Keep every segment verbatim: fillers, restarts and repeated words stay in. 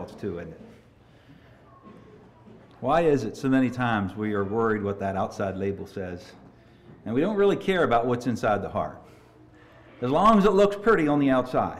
too, isn't it? Why is it so many times we are worried what that outside label says, and we don't really care about what's inside the heart, as long as it looks pretty on the outside?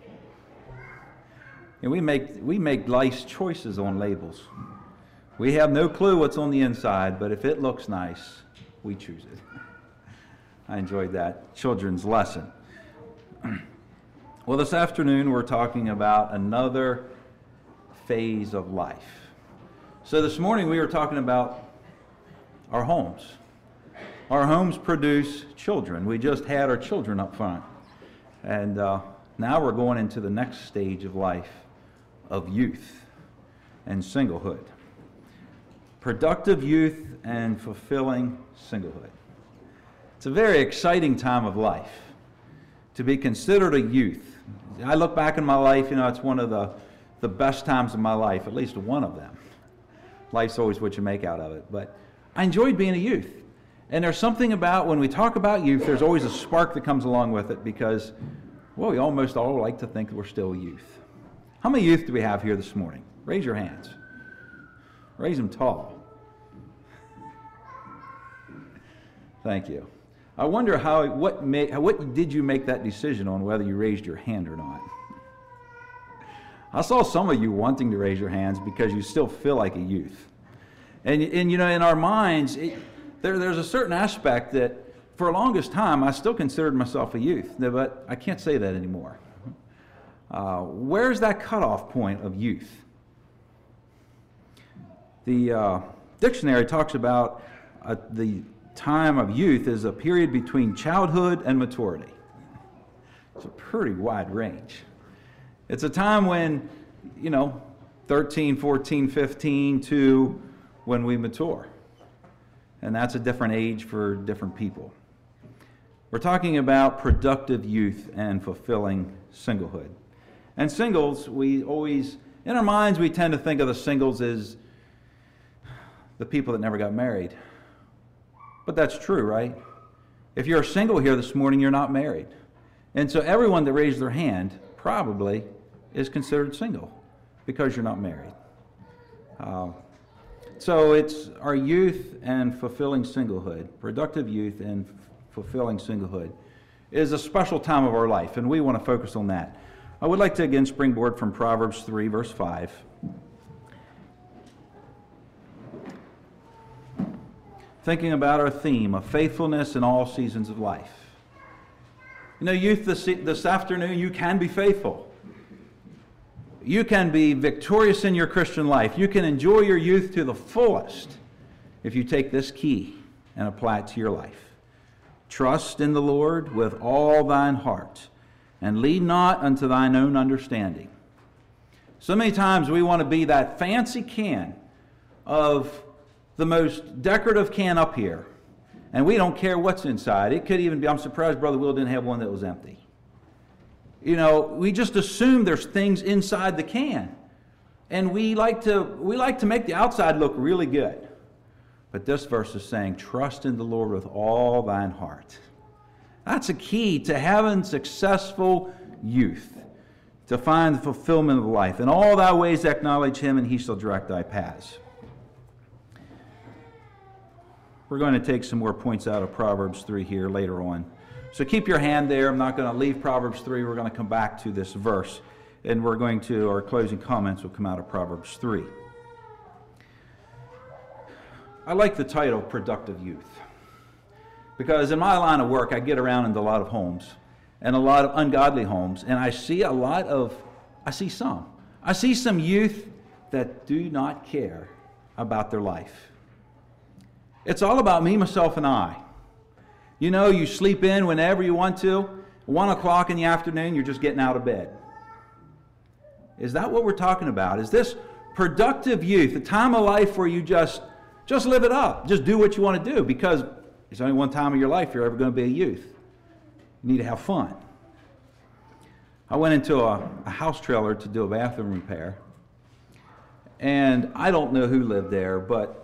And we make we make life's choices on labels. We have no clue what's on the inside, but if it looks nice, we choose it. I enjoyed that children's lesson. Well, this afternoon we're talking about another phase of life. So this morning we were talking about our homes. Our homes produce children. We just had our children up front. And uh, now we're going into the next stage of life, of youth and singlehood. Productive youth and fulfilling singlehood. It's a very exciting time of life to be considered a youth. I look back in my life, you know, it's one of the, the best times of my life, at least one of them. Life's always what you make out of it. But I enjoyed being a youth. And there's something about, when we talk about youth, there's always a spark that comes along with it because, well, we almost all like to think we're still youth. How many youth do we have here this morning? Raise your hands. Raise them tall. Thank you. I wonder how, what, made, what did you make that decision on whether you raised your hand or not? I saw some of you wanting to raise your hands because you still feel like a youth. And, and you know, in our minds, it, there, there's a certain aspect that for the longest time I still considered myself a youth, but I can't say that anymore. Uh, where's that cutoff point of youth? The uh, dictionary talks about uh, the time of youth is a period between childhood and maturity. It's a pretty wide range. It's a time when, you know, thirteen, fourteen, fifteen to when we mature. And that's a different age for different people. We're talking about productive youth and fulfilling singlehood. And singles, we always, in our minds, we tend to think of the singles as the people that never got married. But that's true, right? If you're single here this morning, you're not married. And so everyone that raised their hand probably is considered single because you're not married. Uh, so it's our youth and fulfilling singlehood, productive youth and f- fulfilling singlehood is a special time of our life, and we want to focus on that. I would like to again springboard from Proverbs three, verse five. Thinking about our theme of faithfulness in all seasons of life. You know, youth, this, this afternoon, you can be faithful. You can be victorious in your Christian life. You can enjoy your youth to the fullest if you take this key and apply it to your life. Trust in the Lord with all thine heart, and lean not unto thine own understanding. So many times we want to be that fancy can of the most decorative can up here, and we don't care what's inside. It could even be, I'm surprised Brother Will didn't have one that was empty. You know, we just assume there's things inside the can, and we like to we like to make the outside look really good. But this verse is saying, trust in the Lord with all thine heart. That's a key to having successful youth, to find the fulfillment of life. In all thy ways acknowledge him, and he shall direct thy paths. We're going to take some more points out of Proverbs three here later on. So keep your hand there. I'm not going to leave Proverbs three. We're going to come back to this verse. And we're going to, our closing comments will come out of Proverbs three. I like the title, Productive Youth. Because in my line of work, I get around into a lot of homes. And a lot of ungodly homes. And I see a lot of, I see some. I see some youth that do not care about their life. It's all about me, myself, and I. You know, you sleep in whenever you want to. One o'clock in the afternoon, you're just getting out of bed. Is that what we're talking about? Is this productive youth, a time of life where you just, just live it up. Just do what you want to do, because it's only one time of your life you're ever going to be a youth. You need to have fun. I went into a, a house trailer to do a bathroom repair. And I don't know who lived there, but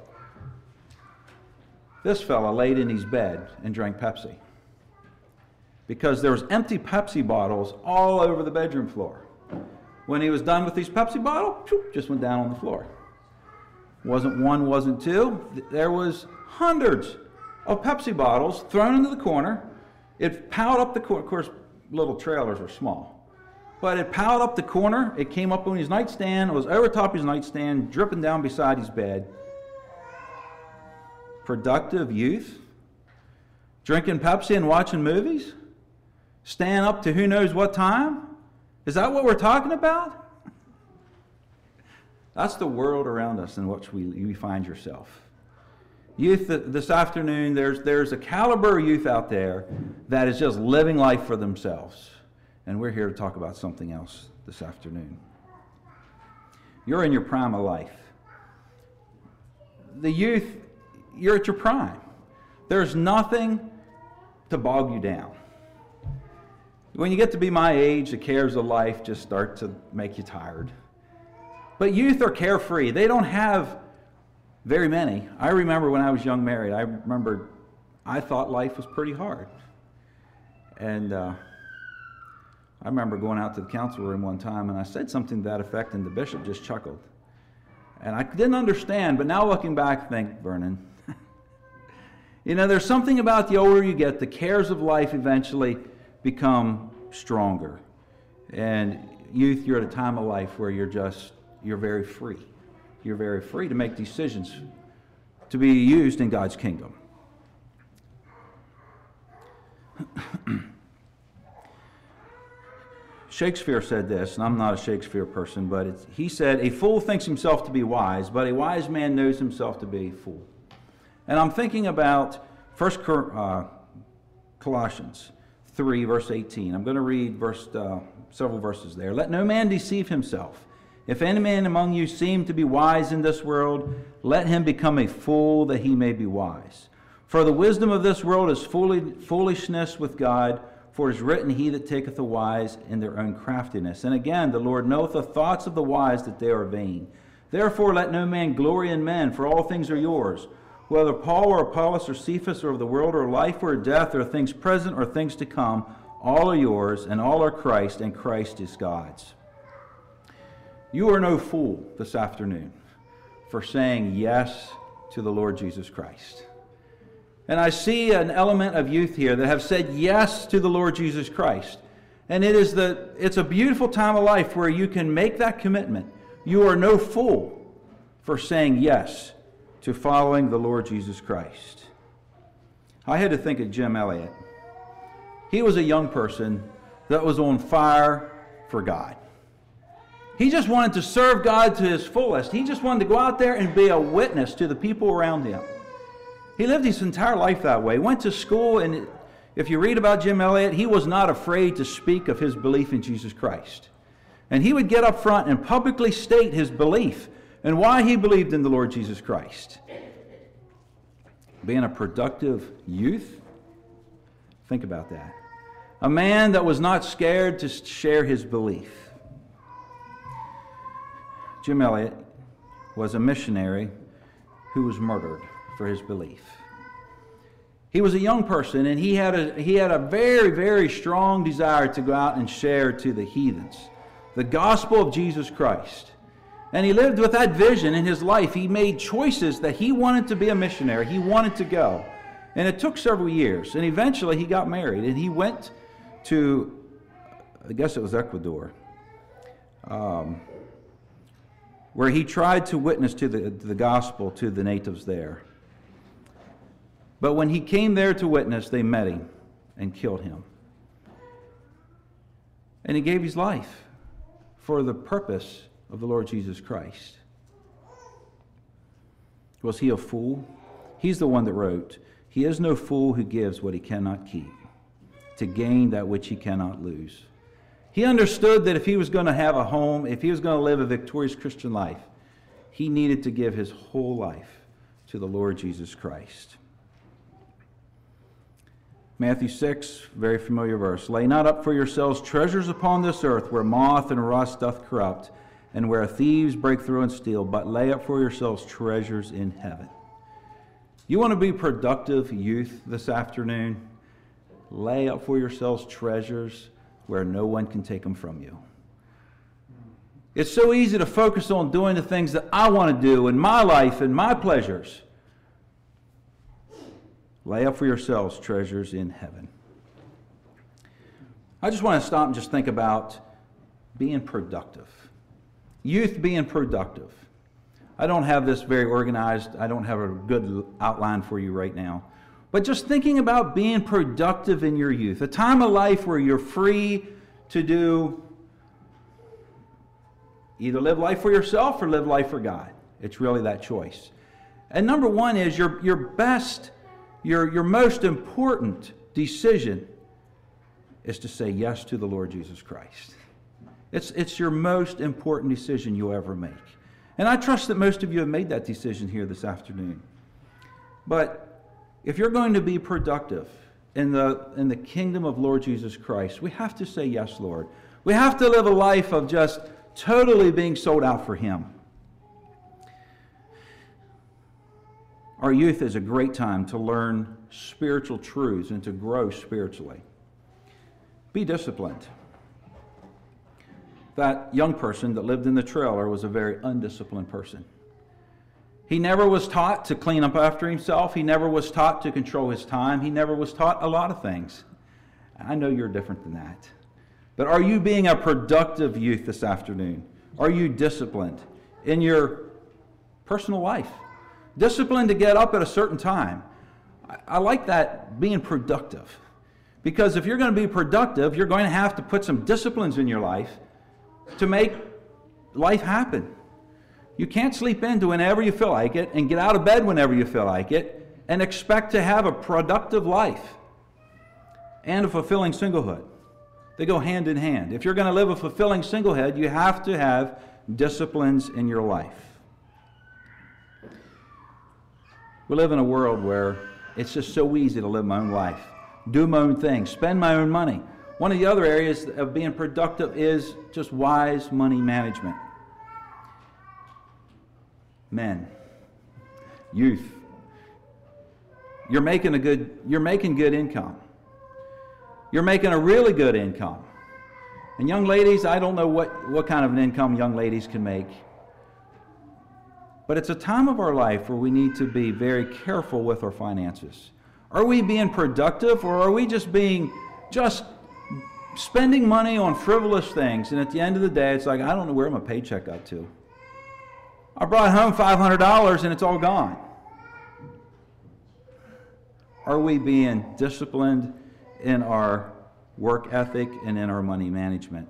this fella laid in his bed and drank Pepsi because there was empty Pepsi bottles all over the bedroom floor. when he was done with his Pepsi bottle, just went down on the floor. Wasn't one, wasn't two. There was hundreds of Pepsi bottles thrown into the corner. It piled up the corner. Of course, little trailers are small. But it piled up the corner. It came up on his nightstand. It was over top of his nightstand, dripping down beside his bed. Productive youth? Drinking Pepsi and watching movies? Staying up to who knows what time? Is that what we're talking about? That's the world around us in which we, you find yourself. Youth, this afternoon, there's, there's a caliber of youth out there that is just living life for themselves. And we're here to talk about something else this afternoon. You're in your prime of life. The youth, you're at your prime. There's nothing to bog you down. When you get to be my age, the cares of life just start to make you tired. But youth are carefree. They don't have very many. I remember when I was young married, I remember I thought life was pretty hard. And uh, I remember going out to the council room one time and I said something to that effect and the bishop just chuckled. And I didn't understand, but now looking back, think, Vernon, you know, there's something about the older you get, the cares of life eventually become stronger. And youth, you're at a time of life where you're just, you're very free. You're very free to make decisions to be used in God's kingdom. Shakespeare said this, and I'm not a Shakespeare person, but it's, he said, "A fool thinks himself to be wise, but a wise man knows himself to be a fool." And I'm thinking about First uh, Colossians three, verse eighteen. I'm going to read verse, uh, several verses there. "Let no man deceive himself. If any man among you seem to be wise in this world, let him become a fool that he may be wise. For the wisdom of this world is foolishness with God, for it is written, He that taketh the wise in their own craftiness. And again, the Lord knoweth the thoughts of the wise, that they are vain. Therefore let no man glory in men, for all things are yours. Whether Paul or Apollos or Cephas or of the world or life or death or things present or things to come, all are yours, and all are Christ, and Christ is God's." You are no fool this afternoon for saying yes to the Lord Jesus Christ. And I see an element of youth here that have said yes to the Lord Jesus Christ. And it is the, it's a beautiful time of life where you can make that commitment. You are no fool for saying yes to following the Lord Jesus Christ. I had to think of Jim Elliot. He was a young person that was on fire for God. He just wanted to serve God to his fullest. He just wanted to go out there and be a witness to the people around him. He lived his entire life that way. Went to school, and if you read about Jim Elliot, he was not afraid to speak of his belief in Jesus Christ. And he would get up front and publicly state his belief and why he believed in the Lord Jesus Christ. Being a productive youth, think about that. A man that was not scared to share his belief. Jim Elliot was a missionary who was murdered for his belief. He was a young person, and he had a, he had a very, very strong desire to go out and share to the heathens the gospel of Jesus Christ. And he lived with that vision in his life. He made choices that he wanted to be a missionary. He wanted to go. And it took several years. And eventually he got married, and he went to, I guess it was Ecuador, um, where he tried to witness to the, the gospel to the natives there. But when he came there to witness, they met him and killed him. And he gave his life for the purpose of the Lord Jesus Christ. Was he a fool? He's the one that wrote, "He is no fool who gives what he cannot keep, to gain that which he cannot lose." He understood that if he was going to have a home, if he was going to live a victorious Christian life, he needed to give his whole life to the Lord Jesus Christ. Matthew six, very familiar verse. "Lay not up for yourselves treasures upon this earth, where moth and rust doth corrupt, and where thieves break through and steal, but lay up for yourselves treasures in heaven." You want to be productive youth this afternoon? Lay up for yourselves treasures where no one can take them from you. It's so easy to focus on doing the things that I want to do in my life and my pleasures. Lay up for yourselves treasures in heaven. I just want to stop and just think about being productive. Youth being productive. I don't have this very organized. I don't have a good outline for you right now. But just thinking about being productive in your youth. A time of life where you're free to do either live life for yourself or live life for God. It's really that choice. And number one is your, your best, your, your most important decision is to say yes to the Lord Jesus Christ. It's, it's your most important decision you'll ever make. And I trust that most of you have made that decision here this afternoon. But if you're going to be productive in the, in the kingdom of Lord Jesus Christ, we have to say yes, Lord. We have to live a life of just totally being sold out for Him. Our youth is a great time to learn spiritual truths and to grow spiritually. Be disciplined. That young person that lived in the trailer was a very undisciplined person. He never was taught to clean up after himself. He never was taught to control his time. He never was taught a lot of things. I know you're different than that. But are you being a productive youth this afternoon? Are you disciplined in your personal life? Disciplined to get up at a certain time. I, I like that, being productive. Because if you're going to be productive, you're going to have to put some disciplines in your life to make life happen. You can't sleep in whenever you feel like it and get out of bed whenever you feel like it and expect to have a productive life and a fulfilling singlehood. They go hand in hand. If you're going to live a fulfilling singlehood, you have to have disciplines in your life. We live in a world where it's just so easy to live my own life, do my own thing, spend my own money. One of the other areas of being productive is just wise money management. Men, youth, you're making a good, you're making good income. You're making a really good income. And young ladies, I don't know what, what kind of an income young ladies can make. But it's a time of our life where we need to be very careful with our finances. Are we being productive, or are we just being, just spending money on frivolous things? And at the end of the day, it's like, I don't know where my paycheck got to. I brought home five hundred dollars and it's all gone. Are we being disciplined in our work ethic and in our money management?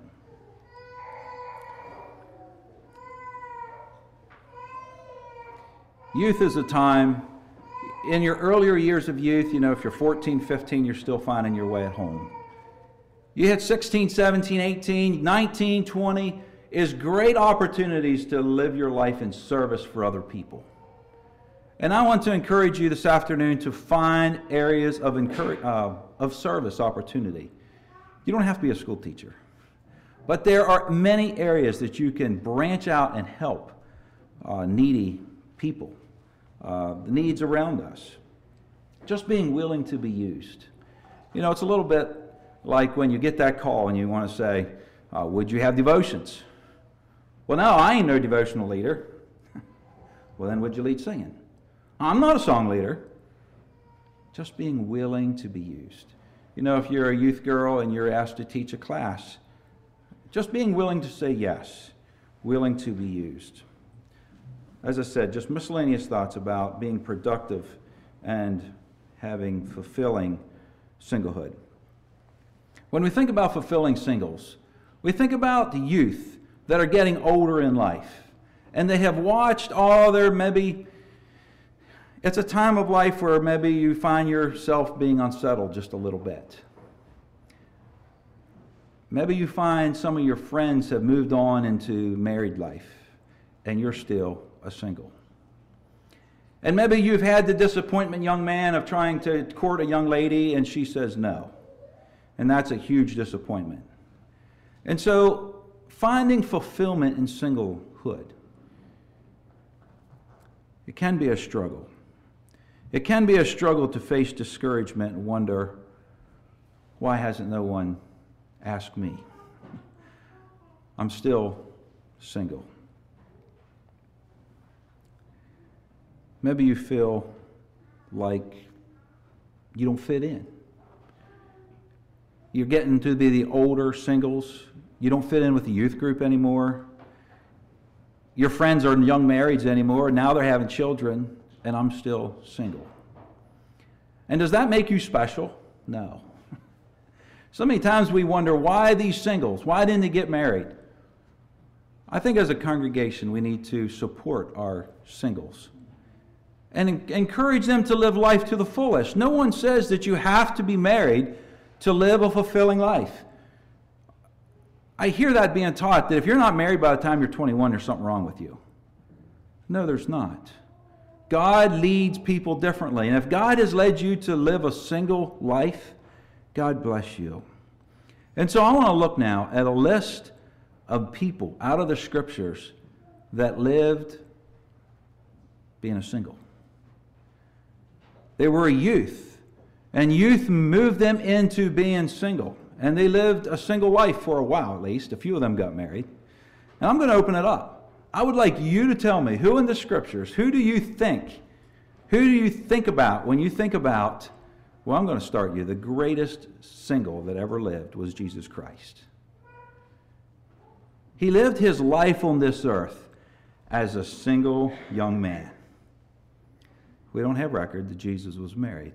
Youth is a time, in your earlier years of youth, you know, if you're fourteen, fifteen, you're still finding your way at home. You hit sixteen, seventeen, eighteen, nineteen, twenty, is great opportunities to live your life in service for other people. And I want to encourage you this afternoon to find areas of, encourage, uh, of service opportunity. You don't have to be a school teacher. But there are many areas that you can branch out and help uh, needy people, uh, the needs around us. Just being willing to be used. You know, it's a little bit like when you get that call and you want to say, uh, would you have devotions? Well, no, I ain't no devotional leader. Well, then would you lead singing? I'm not a song leader. Just being willing to be used. You know, if you're a youth girl and you're asked to teach a class, just being willing to say yes, willing to be used. As I said, just miscellaneous thoughts about being productive and having fulfilling singlehood. When we think about fulfilling singles, we think about the youth that are getting older in life, and they have watched all their maybe, it's a time of life where maybe you find yourself being unsettled just a little bit. Maybe you find some of your friends have moved on into married life, and you're still a single. And maybe you've had the disappointment, young man, of trying to court a young lady, and she says no. And that's a huge disappointment. And so, finding fulfillment in singlehood, it can be a struggle. It can be a struggle to face discouragement and wonder, why hasn't no one asked me? I'm still single. Maybe you feel like you don't fit in. You're getting to be the older singles. You don't fit in with the youth group anymore. Your friends aren't young marrieds anymore. Now they're having children, and I'm still single. And does that make you special? No. So many times we wonder, why these singles? Why didn't they get married? I think as a congregation we need to support our singles and encourage them to live life to the fullest. No one says that you have to be married to live a fulfilling life. I hear that being taught, that if you're not married by the time you're twenty-one, there's something wrong with you. No, there's not. God leads people differently. And if God has led you to live a single life, God bless you. And so I want to look now at a list of people out of the Scriptures that lived being a single. They were a youth, and youth moved them into being single. And they lived a single life for a while, at least. A few of them got married. And I'm going to open it up. I would like you to tell me, who in the Scriptures, who do you think, who do you think about when you think about, well, I'm going to start you, the greatest single that ever lived was Jesus Christ. He lived his life on this earth as a single young man. We don't have record that Jesus was married.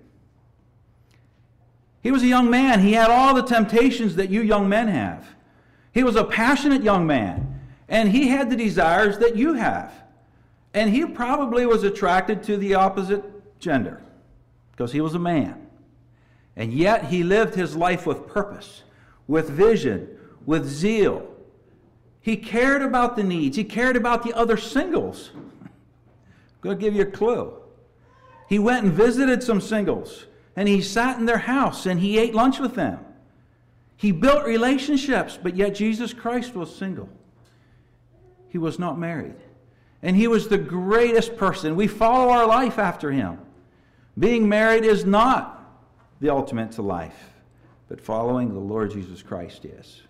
He was a young man. He had all the temptations that you young men have. He was a passionate young man, and he had the desires that you have. And he probably was attracted to the opposite gender because he was a man. And yet he lived his life with purpose, with vision, with zeal. He cared about the needs. He cared about the other singles. I'm going to give you a clue. He went and visited some singles, and he sat in their house, and he ate lunch with them. He built relationships, but yet Jesus Christ was single. He was not married. And he was the greatest person. We follow our life after him. Being married is not the ultimate to life, but following the Lord Jesus Christ is.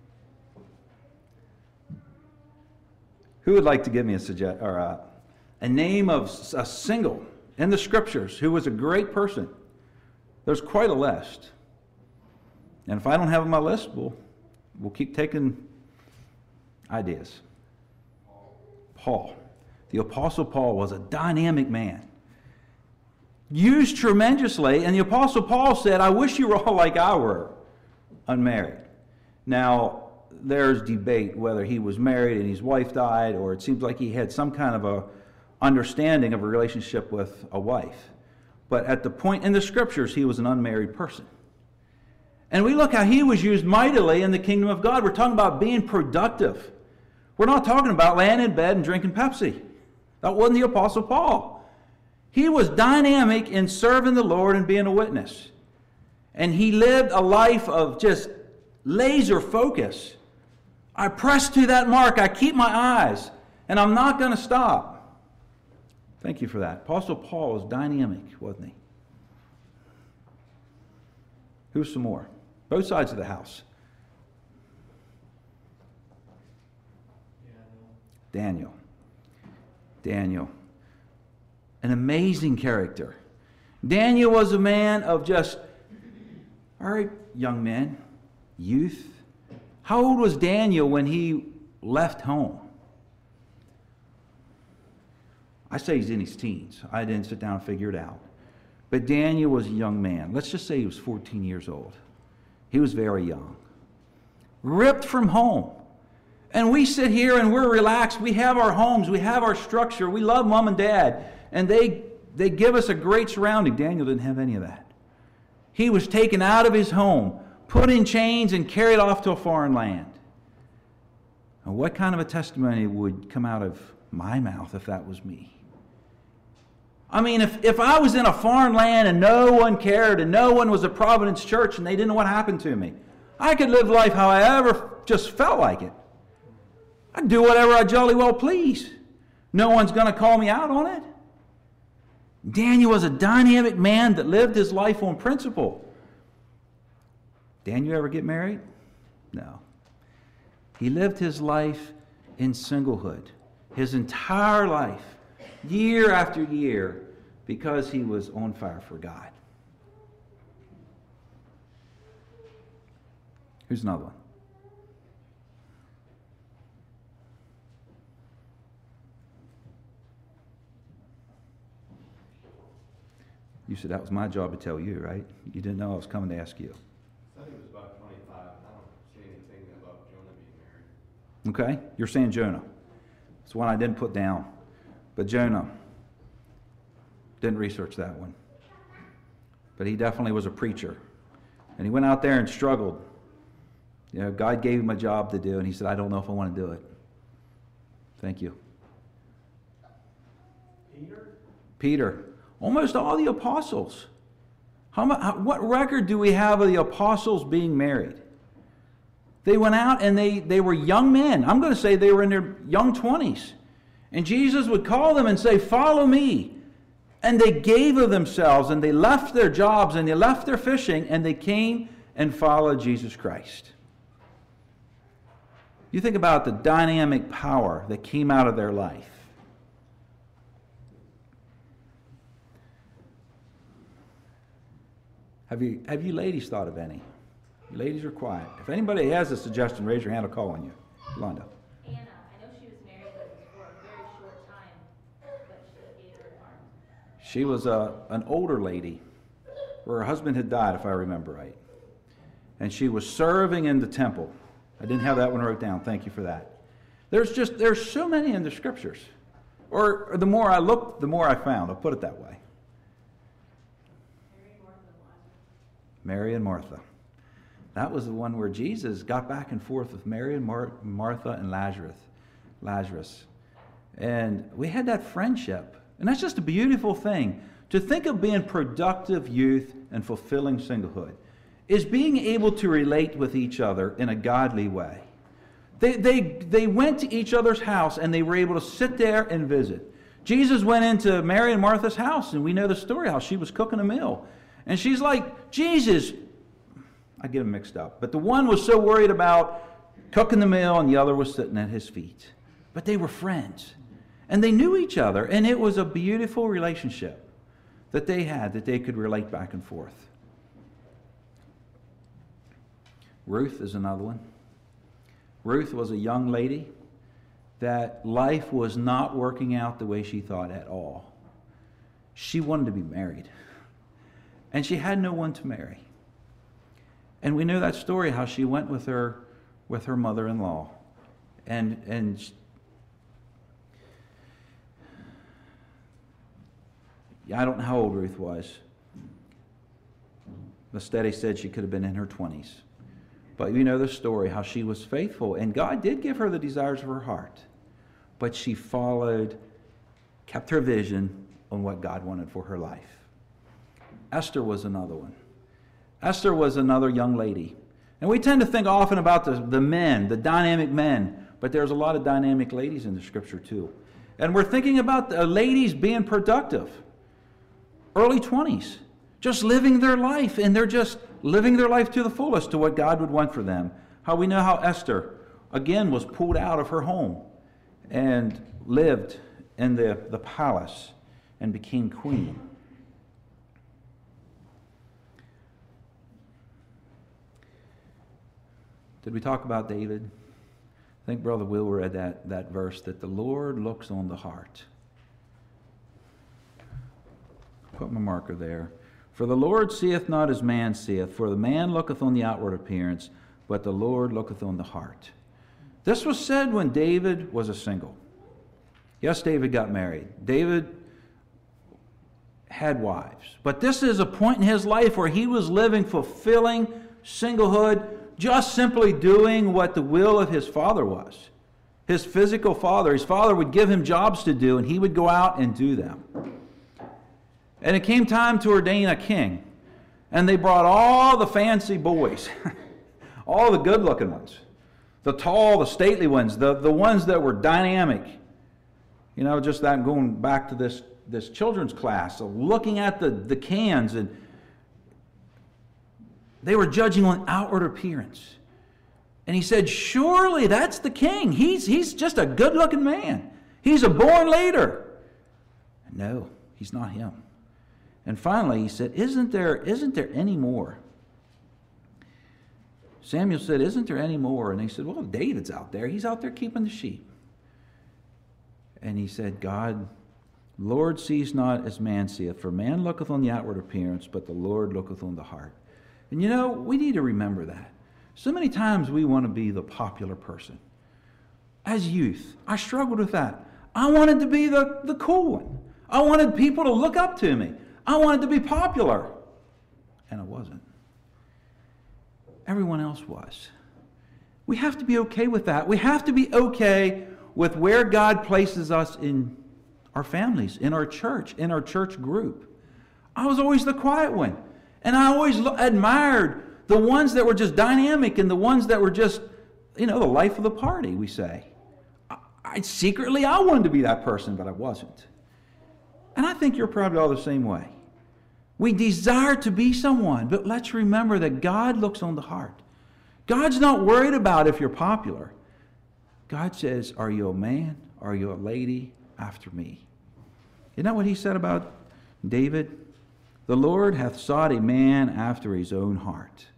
Who would like to give me a suggest or a, a name of a single in the Scriptures who was a great person? There's quite a list. And if I don't have on my list, we'll, we'll keep taking ideas. Paul. The Apostle Paul was a dynamic man. Used tremendously, and the Apostle Paul said, I wish you were all like I were, unmarried. Now, there's debate whether he was married and his wife died, or it seems like he had some kind of a understanding of a relationship with a wife. But at the point in the Scriptures, he was an unmarried person. And we look how he was used mightily in the kingdom of God. We're talking about being productive. We're not talking about laying in bed and drinking Pepsi. That wasn't the Apostle Paul. He was dynamic in serving the Lord and being a witness. And he lived a life of just laser focus. I press to that mark. I keep my eyes. And I'm not going to stop. Thank you for that. Apostle Paul was dynamic, wasn't he? Who's some more? Both sides of the house. Daniel. Daniel. An amazing character. Daniel was a man of just, all right, young men, youth. How old was Daniel when he left home? I say he's in his teens. I didn't sit down and figure it out. But Daniel was a young man. Let's just say he was fourteen years old. He was very young. Ripped from home. And we sit here and we're relaxed. We have our homes. We have our structure. We love mom and dad. And they, they give us a great surrounding. Daniel didn't have any of that. He was taken out of his home, put in chains, and carried off to a foreign land. Now, what kind of a testimony would come out of my mouth if that was me? I mean, if, if I was in a foreign land and no one cared and no one was at Providence Church and they didn't know what happened to me, I could live life however just felt like it. I'd do whatever I jolly well please. No one's going to call me out on it. Daniel was a dynamic man that lived his life on principle. Daniel ever get married? No. He lived his life in singlehood his entire life, year after year, because he was on fire for God. Here's another one. You said that was my job to tell you, right? You didn't know I was coming to ask you. I think it was about twenty-five. I don't see anything about Jonah being married. Okay? You're saying Jonah. It's one I didn't put down. But Jonah, didn't research that one. But he definitely was a preacher. And he went out there and struggled. You know, God gave him a job to do, and he said, I don't know if I want to do it. Thank you. Peter? Peter. Almost all the apostles. How, how, what record do we have of the apostles being married? They went out and they, they were young men. I'm going to say they were in their young twenties. And Jesus would call them and say, follow me. And they gave of themselves and they left their jobs and they left their fishing and they came and followed Jesus Christ. You think about the dynamic power that came out of their life. Have you, have you ladies thought of any? You ladies are quiet. If anybody has a suggestion, raise your hand. I'll call on you. Yolanda. Anna, I know she was married, but it was for a very short time. But she gave her heart. She was a, an older lady where her husband had died, if I remember right. And she was serving in the temple. I didn't have that one wrote down. Thank you for that. There's just, there's so many in the scriptures. Or, or the more I looked, the more I found. I'll put it that way. Mary and Martha. That was the one where Jesus got back and forth with Mary and Mar- Martha and Lazarus. Lazarus. And we had that friendship. And that's just a beautiful thing. To think of being productive youth and fulfilling singlehood is being able to relate with each other in a godly way. They, they, they went to each other's house and they were able to sit there and visit. Jesus went into Mary and Martha's house, and we know the story how she was cooking a meal. And she's like, Jesus, I get them mixed up. But the one was so worried about cooking the meal and the other was sitting at his feet. But they were friends. And they knew each other. And it was a beautiful relationship that they had, that they could relate back and forth. Ruth is another one. Ruth was a young lady that life was not working out the way she thought at all. She wanted to be married. And she had no one to marry. And we know that story, how she went with her with her mother-in-law. And, and she, I don't know how old Ruth was. The study said she could have been in her twenties. But you know the story, how she was faithful. And God did give her the desires of her heart. But she followed, kept her vision on what God wanted for her life. Esther was another one. Esther was another young lady. And we tend to think often about the, the men, the dynamic men, but there's a lot of dynamic ladies in the scripture too. And we're thinking about the ladies being productive. Early twenties, just living their life, and they're just living their life to the fullest to what God would want for them. How we know how Esther, again, was pulled out of her home and lived in the, the palace and became queen. Did we talk about David? I think Brother Will read that, that verse, that the Lord looks on the heart. Put my marker there. For the Lord seeth not as man seeth, for the man looketh on the outward appearance, but the Lord looketh on the heart. This was said when David was a single. Yes, David got married. David had wives. But this is a point in his life where he was living fulfilling singlehood, just simply doing what the will of his father was. His physical father. His father would give him jobs to do, and he would go out and do them. And it came time to ordain a king. And they brought all the fancy boys, all the good-looking ones, the tall, the stately ones, the, the ones that were dynamic. You know, just that going back to this, this children's class, of looking at the, the cans, and they were judging on outward appearance. And he said, surely that's the king. He's, he's just a good-looking man. He's a born leader. No, he's not him. And finally he said, isn't there, isn't there any more? Samuel said, isn't there any more? And they said, well, David's out there. He's out there keeping the sheep. And he said, God, Lord sees not as man seeth, for man looketh on the outward appearance, but the Lord looketh on the heart. And you know, we need to remember that. So many times we want to be the popular person. As youth, I struggled with that. I wanted to be the, the cool one. I wanted people to look up to me. I wanted to be popular. And I wasn't. Everyone else was. We have to be okay with that. We have to be okay with where God places us in our families, in our church, in our church group. I was always the quiet one. And I always admired the ones that were just dynamic and the ones that were just, you know, the life of the party, we say. I, I secretly, I wanted to be that person, but I wasn't. And I think you're probably all the same way. We desire to be someone, but let's remember that God looks on the heart. God's not worried about if you're popular. God says, are you a man? Are you a lady after me? Isn't that what he said about David? The Lord hath sought a man after his own heart.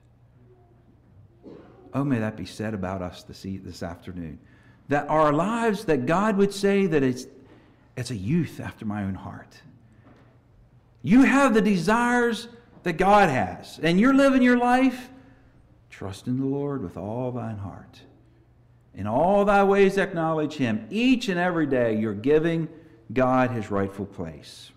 Oh, may that be said about us this, this afternoon. That our lives, that God would say that it's, it's a youth after my own heart. You have the desires that God has, and you're living your life. Trust in the Lord with all thine heart. In all thy ways acknowledge him. Each and every day you're giving God his rightful place.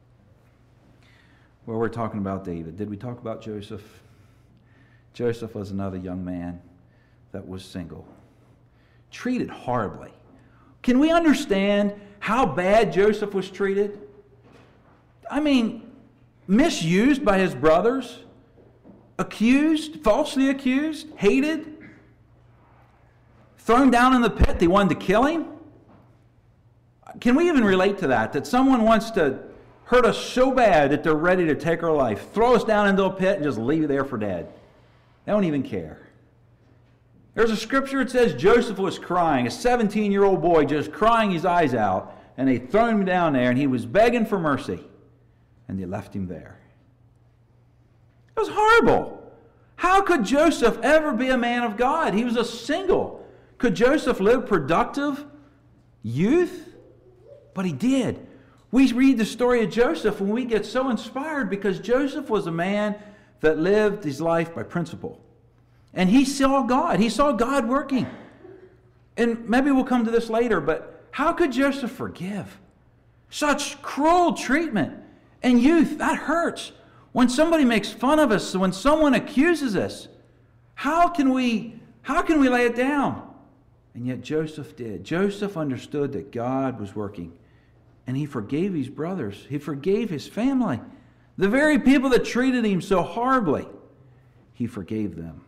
Well, we're talking about David. Did we talk about Joseph? Joseph was another young man that was single. Treated horribly. Can we understand how bad Joseph was treated? I mean, misused by his brothers, accused, falsely accused, hated, thrown down in the pit. They wanted to kill him. Can we even relate to that? That someone wants to hurt us so bad that they're ready to take our life, throw us down into a pit and just leave you there for dead. They don't even care. There's a scripture that says Joseph was crying, a seventeen-year-old boy just crying his eyes out, and they threw him down there and he was begging for mercy, and they left him there. It was horrible. How could Joseph ever be a man of God? He was a single. Could Joseph live productive youth? But he did. We read the story of Joseph and we get so inspired because Joseph was a man that lived his life by principle. And he saw God. He saw God working. And maybe we'll come to this later, but how could Joseph forgive? Such cruel treatment. And youth, that hurts. When somebody makes fun of us, when someone accuses us, how can we, how can we lay it down? And yet Joseph did. Joseph understood that God was working. And he forgave his brothers. He forgave his family. The very people that treated him so horribly, he forgave them.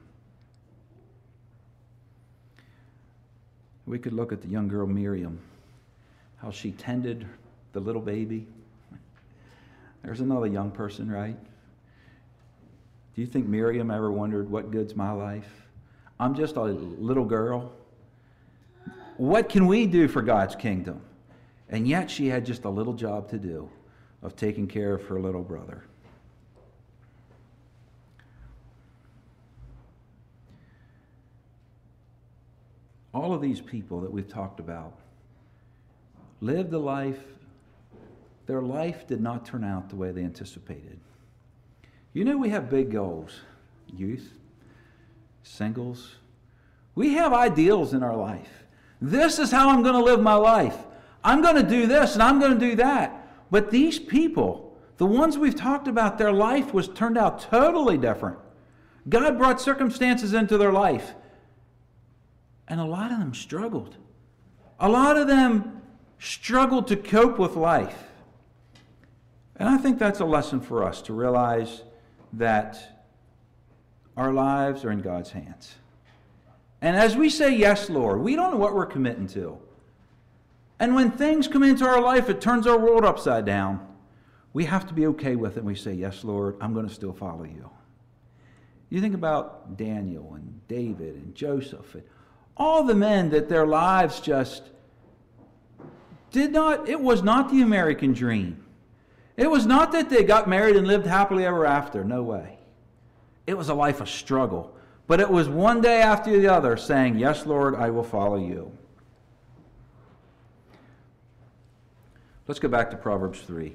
We could look at the young girl Miriam, how she tended the little baby. There's another young person, right? Do you think Miriam ever wondered, what good's my life? I'm just a little girl. What can we do for God's kingdom? And yet she had just a little job to do of taking care of her little brother. All of these people that we've talked about lived a life, their life did not turn out the way they anticipated. You know, we have big goals, youth, singles. We have ideals in our life. This is how I'm going to live my life. I'm going to do this and I'm going to do that. But these people, the ones we've talked about, their life was turned out totally different. God brought circumstances into their life. And a lot of them struggled. A lot of them struggled to cope with life. And I think that's a lesson for us to realize that our lives are in God's hands. And as we say, yes, Lord, we don't know what we're committing to. And when things come into our life, it turns our world upside down. We have to be okay with it. And we say, yes, Lord, I'm going to still follow you. You think about Daniel and David and Joseph and all the men that their lives just did not, it was not the American dream. It was not that they got married and lived happily ever after. No way. It was a life of struggle. But it was one day after the other saying, yes, Lord, I will follow you. Let's go back to Proverbs three.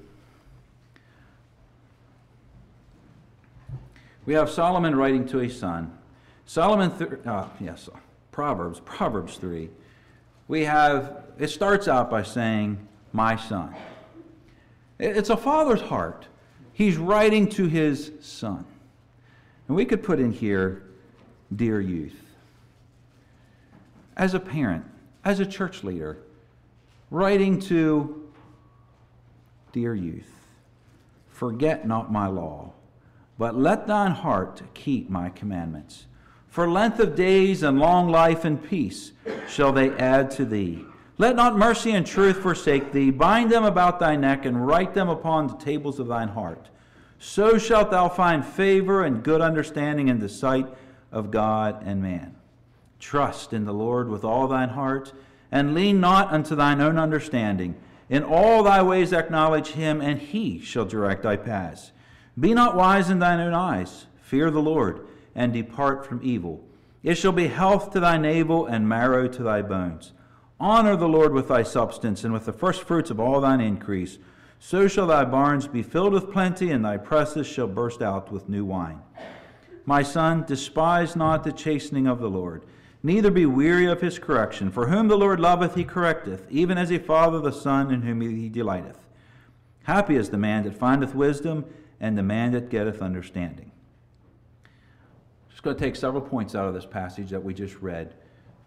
We have Solomon writing to his son. Solomon, th- uh, yes, Proverbs, Proverbs three. We have, it starts out by saying, my son. It's a father's heart. He's writing to his son. And we could put in here, dear youth. As a parent, as a church leader, writing to dear youth, forget not my law, but let thine heart keep my commandments. For length of days and long life and peace shall they add to thee. Let not mercy and truth forsake thee. Bind them about thy neck and write them upon the tables of thine heart. So shalt thou find favor and good understanding in the sight of God and man. Trust in the Lord with all thine heart, and lean not unto thine own understanding. In all thy ways acknowledge him, and he shall direct thy paths. Be not wise in thine own eyes. Fear the Lord, and depart from evil. It shall be health to thy navel, and marrow to thy bones. Honor the Lord with thy substance, and with the firstfruits of all thine increase. So shall thy barns be filled with plenty, and thy presses shall burst out with new wine. My son, despise not the chastening of the Lord, neither be weary of his correction. For whom the Lord loveth, he correcteth, even as a father the son in whom he delighteth. Happy is the man that findeth wisdom, and the man that getteth understanding. Just going to take several points out of this passage that we just read.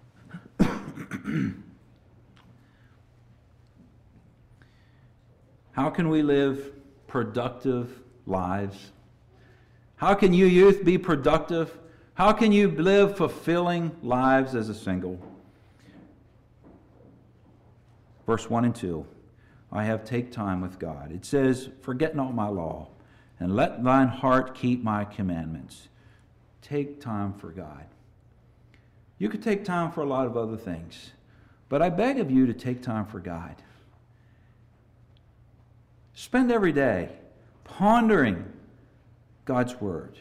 How can we live productive lives? How can you youth be productive? How can you live fulfilling lives as a single? Verse one and two. I have take time with God. It says, forget not my law, and let thine heart keep my commandments. Take time for God. You could take time for a lot of other things, but I beg of you to take time for God. Spend every day pondering God's Word.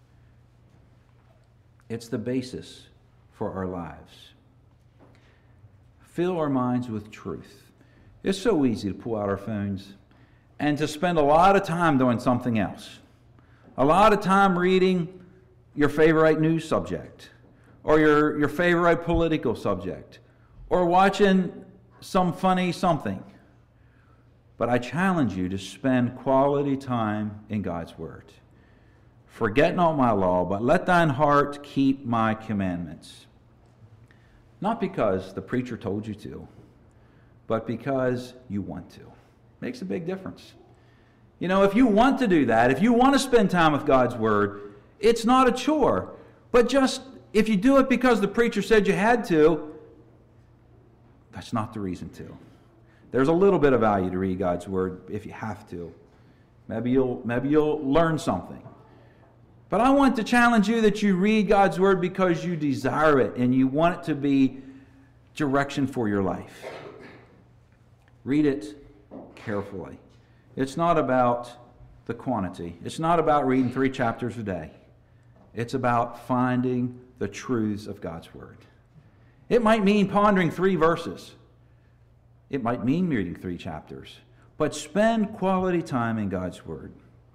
It's the basis for our lives. Fill our minds with truth. It's so easy to pull out our phones and to spend a lot of time doing something else. A lot of time reading your favorite news subject, or your, your favorite political subject, or watching some funny something. But I challenge you to spend quality time in God's Word. Forget not my law, but let thine heart keep my commandments. Not because the preacher told you to, but because you want to. Makes a big difference. You know, if you want to do that, if you want to spend time with God's Word, it's not a chore. But just, if you do it because the preacher said you had to, that's not the reason to. There's a little bit of value to read God's Word if you have to. Maybe you'll, maybe you'll learn something. But I want to challenge you that you read God's Word because you desire it and you want it to be direction for your life. Read it carefully. It's not about the quantity. It's not about reading three chapters a day. It's about finding the truths of God's Word. It might mean pondering three verses. It might mean reading three chapters. But spend quality time in God's Word.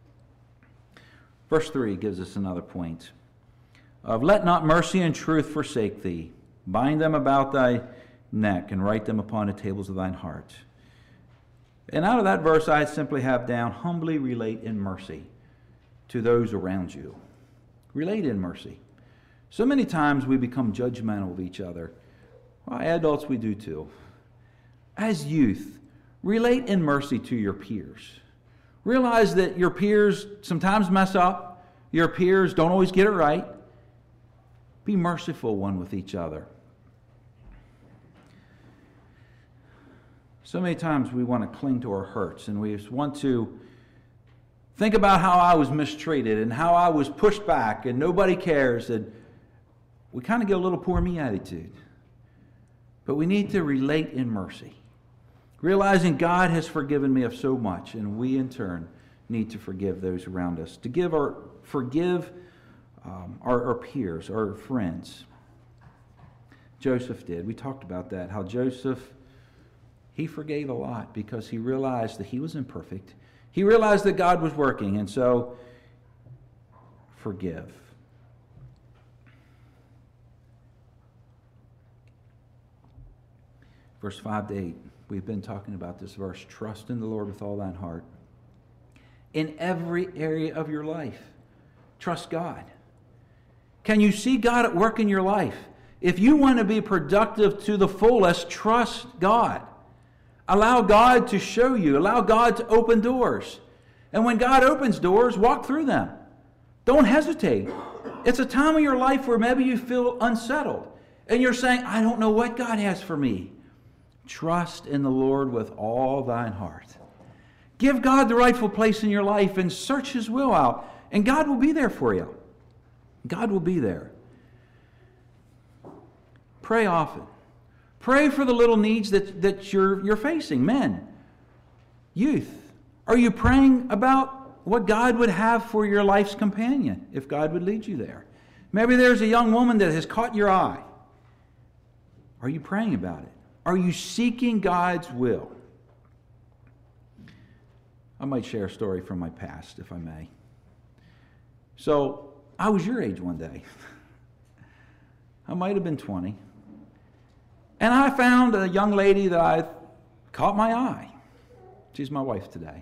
Verse three gives us another point of let not mercy and truth forsake thee. Bind them about thy neck and write them upon the tables of thine heart. And out of that verse I simply have down, humbly relate in mercy to those around you. Relate in mercy. So many times we become judgmental of each other. Well, adults, we do too. As youth, relate in mercy to your peers. Realize that your peers sometimes mess up. Your peers don't always get it right. Be merciful one with each other. So many times we want to cling to our hurts and we just want to Think about how I was mistreated and how I was pushed back and nobody cares. And we kind of get a little poor me attitude. But we need to relate in mercy, realizing God has forgiven me of so much, and we in turn need to forgive those around us, to give our forgive um, our, our peers, our friends. Joseph did. We talked about that, how Joseph, he forgave a lot because he realized that he was imperfect. He realized that God was working, and so forgive. Verse five to eight, we've been talking about this verse. Trust in the Lord with all thine heart. In every area of your life, trust God. Can you see God at work in your life? If you want to be productive to the fullest, trust God. Allow God to show you. Allow God to open doors. And when God opens doors, walk through them. Don't hesitate. It's a time of your life where maybe you feel unsettled. And you're saying, I don't know what God has for me. Trust in the Lord with all thine heart. Give God the rightful place in your life and search His will out. And God will be there for you. God will be there. Pray often. Pray for the little needs that, that you're, you're facing. Men, youth, are you praying about what God would have for your life's companion, if God would lead you there? Maybe there's a young woman that has caught your eye. Are you praying about it? Are you seeking God's will? I might share a story from my past, if I may. So, I was your age one day. I might have been twenty. And I found a young lady that I caught my eye. She's my wife today.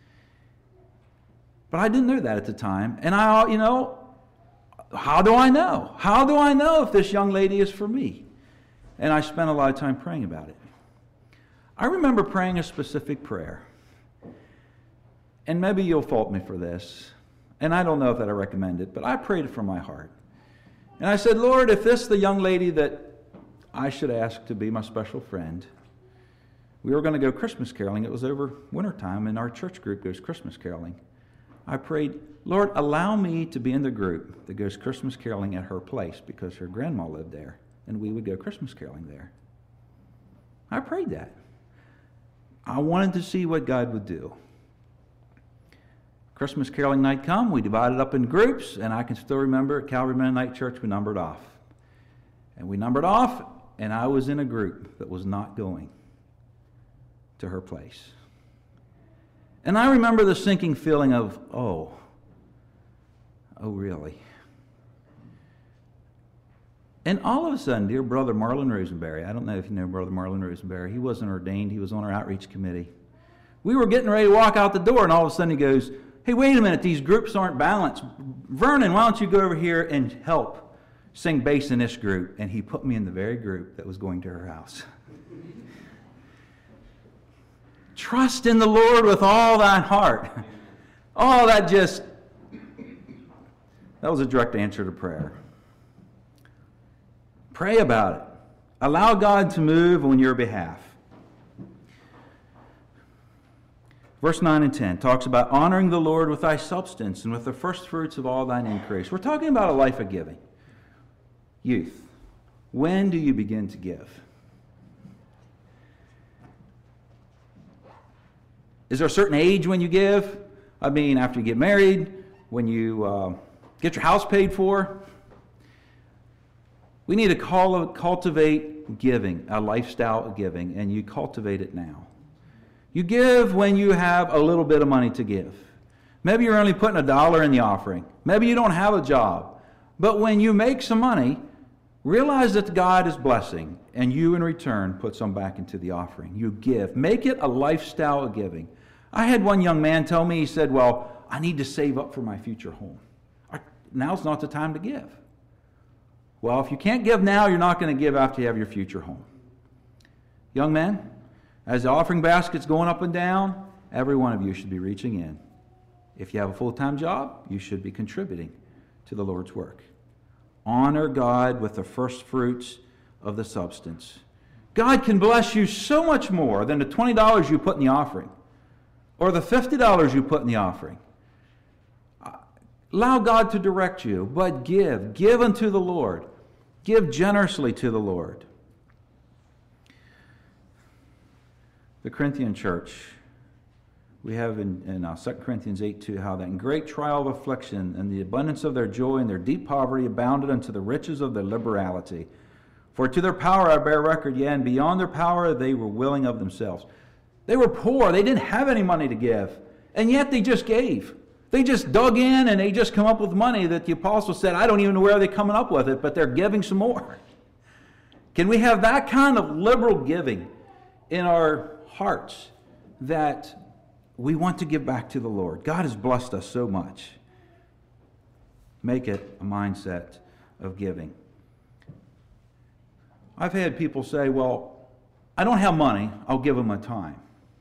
But I didn't know that at the time. And I, you know, how do I know? How do I know if this young lady is for me? And I spent a lot of time praying about it. I remember praying a specific prayer. And maybe you'll fault me for this. And I don't know if that I recommend it, but I prayed it from my heart. And I said, Lord, if this is the young lady that I should ask to be my special friend, we were going to go Christmas caroling. It was over wintertime, and our church group goes Christmas caroling. I prayed, Lord, allow me to be in the group that goes Christmas caroling at her place because her grandma lived there, and we would go Christmas caroling there. I prayed that. I wanted to see what God would do. Christmas caroling night come, we divided up in groups, and I can still remember at Calvary Mennonite Church we numbered off. And we numbered off, and I was in a group that was not going to her place. And I remember the sinking feeling of, oh, oh really? And all of a sudden, dear brother Marlon Rosenberry, I don't know if you know brother Marlon Rosenberry, he wasn't ordained, he was on our outreach committee. We were getting ready to walk out the door, and all of a sudden he goes, hey, wait a minute, these groups aren't balanced. Vernon, why don't you go over here and help sing bass in this group? And he put me in the very group that was going to her house. Trust in the Lord with all thine heart. Oh, that just, that was a direct answer to prayer. Pray about it. Allow God to move on your behalf. Verse nine and ten talks about honoring the Lord with thy substance and with the first fruits of all thine increase. We're talking about a life of giving. Youth, when do you begin to give? Is there a certain age when you give? I mean, after you get married, when you uh, get your house paid for? We need to call, cultivate giving, a lifestyle of giving, and you cultivate it now. You give when you have a little bit of money to give. Maybe you're only putting a dollar in the offering. Maybe you don't have a job. But when you make some money, realize that God is blessing, and you in return put some back into the offering. You give. Make it a lifestyle of giving. I had one young man tell me, he said, well, I need to save up for my future home. Now's not the time to give. Well, if you can't give now, you're not going to give after you have your future home. Young man, as the offering basket's going up and down, every one of you should be reaching in. If you have a full-time job, you should be contributing to the Lord's work. Honor God with the first fruits of the substance. God can bless you so much more than the twenty dollars you put in the offering or the fifty dollars you put in the offering. Allow God to direct you, but give. Give unto the Lord. Give generously to the Lord. The Corinthian church, we have in, in uh, Second Corinthians eight two, how that in great trial of affliction and the abundance of their joy and their deep poverty abounded unto the riches of their liberality. For to their power I bear record, yea, and beyond their power they were willing of themselves. They were poor. They didn't have any money to give. And yet they just gave. They just dug in and they just come up with money that the apostle said, I don't even know where they're coming up with it, but they're giving some more. Can we have that kind of liberal giving in our hearts that we want to give back to the Lord? God has blessed us so much. Make it a mindset of giving. I've had people say, well, I don't have money, I'll give them my time.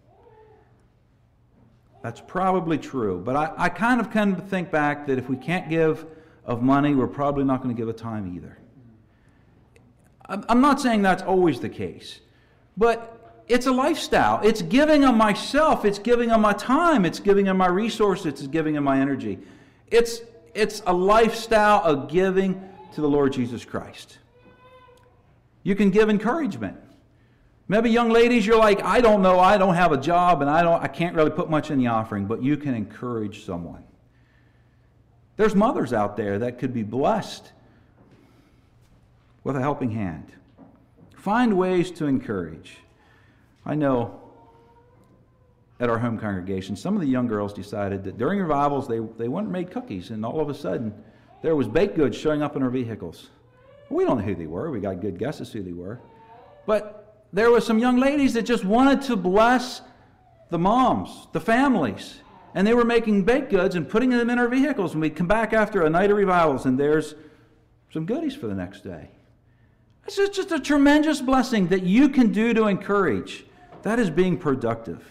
That's probably true, but I, I kind of kind of think back that if we can't give of money, we're probably not going to give of time either. I'm, I'm not saying that's always the case, but it's a lifestyle. It's giving of myself, it's giving of my time, it's giving of my resources, it's giving of my energy. It's, it's a lifestyle of giving to the Lord Jesus Christ. You can give encouragement. Maybe young ladies, you're like, I don't know, I don't have a job, and I don't, I can't really put much in the offering, but you can encourage someone. There's mothers out there that could be blessed with a helping hand. Find ways to encourage. I know at our home congregation, some of the young girls decided that during revivals, they, they went and made cookies, and all of a sudden, there was baked goods showing up in our vehicles. We don't know who they were. We got good guesses who they were. But there were some young ladies that just wanted to bless the moms, the families. And they were making baked goods and putting them in our vehicles. And we'd come back after a night of revivals and there's some goodies for the next day. It's just, just a tremendous blessing that you can do to encourage. That is being productive.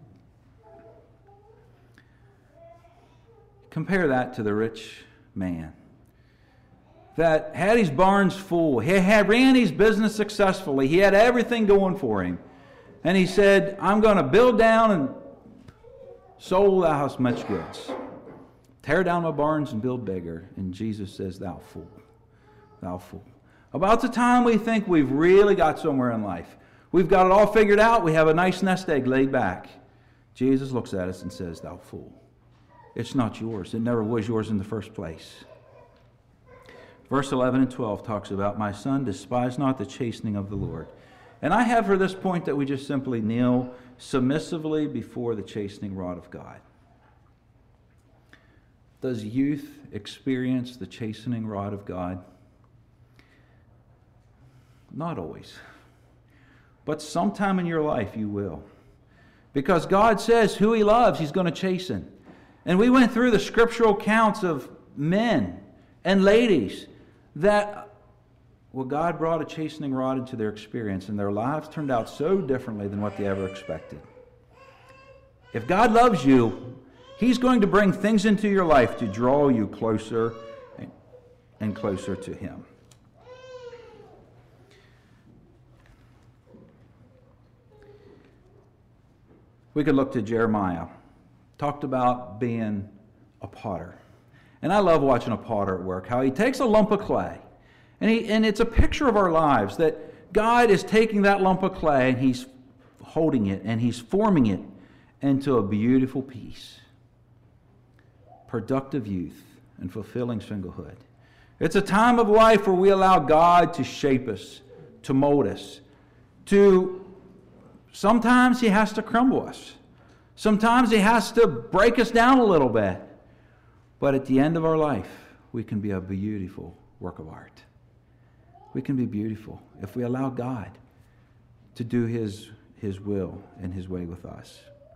Compare that to the rich man that had his barns full. He had ran his business successfully. He had everything going for him. And he said, I'm going to build down and sold thou hast much goods. Tear down my barns and build bigger. And Jesus says, thou fool, thou fool. About the time we think we've really got somewhere in life, we've got it all figured out, we have a nice nest egg laid back, Jesus looks at us and says, thou fool. It's not yours. It never was yours in the first place. Verse eleven and twelve talks about, my son, despise not the chastening of the Lord. And I have for this point that we just simply kneel submissively before the chastening rod of God. Does youth experience the chastening rod of God? Not always. But sometime in your life you will. Because God says who He loves, He's going to chasten. And we went through the scriptural accounts of men and ladies that, well, God brought a chastening rod into their experience, and their lives turned out so differently than what they ever expected. If God loves you, He's going to bring things into your life to draw you closer and closer to Him. We could look to Jeremiah. Talked about being a potter. And I love watching a potter at work, how he takes a lump of clay. And, he, and it's a picture of our lives, that God is taking that lump of clay and He's holding it and He's forming it into a beautiful piece. Productive youth and fulfilling singlehood. It's a time of life where we allow God to shape us, to mold us, to sometimes He has to crumble us. Sometimes He has to break us down a little bit. But at the end of our life, we can be a beautiful work of art. We can be beautiful if we allow God to do His, His will and His way with us.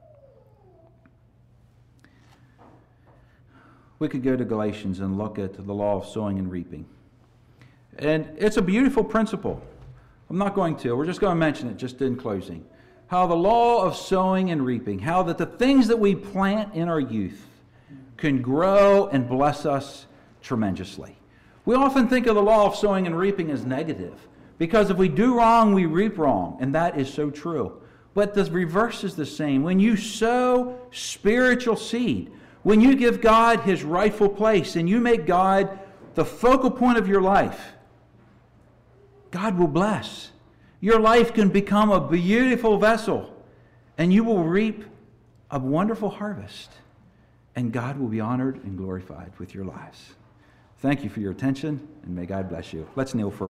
We could go to Galatians and look at the law of sowing and reaping. And it's a beautiful principle. I'm not going to. We're just going to mention it just in closing. How the law of sowing and reaping, how that the things that we plant in our youth can grow and bless us tremendously. We often think of the law of sowing and reaping as negative, because if we do wrong, we reap wrong, and that is so true. But the reverse is the same. When you sow spiritual seed, When you give God His rightful place and you make God the focal point of your life, God will bless. Your life can become a beautiful vessel, and you will reap a wonderful harvest. And God will be honored and glorified with your lives. Thank you for your attention, and may God bless you. Let's kneel for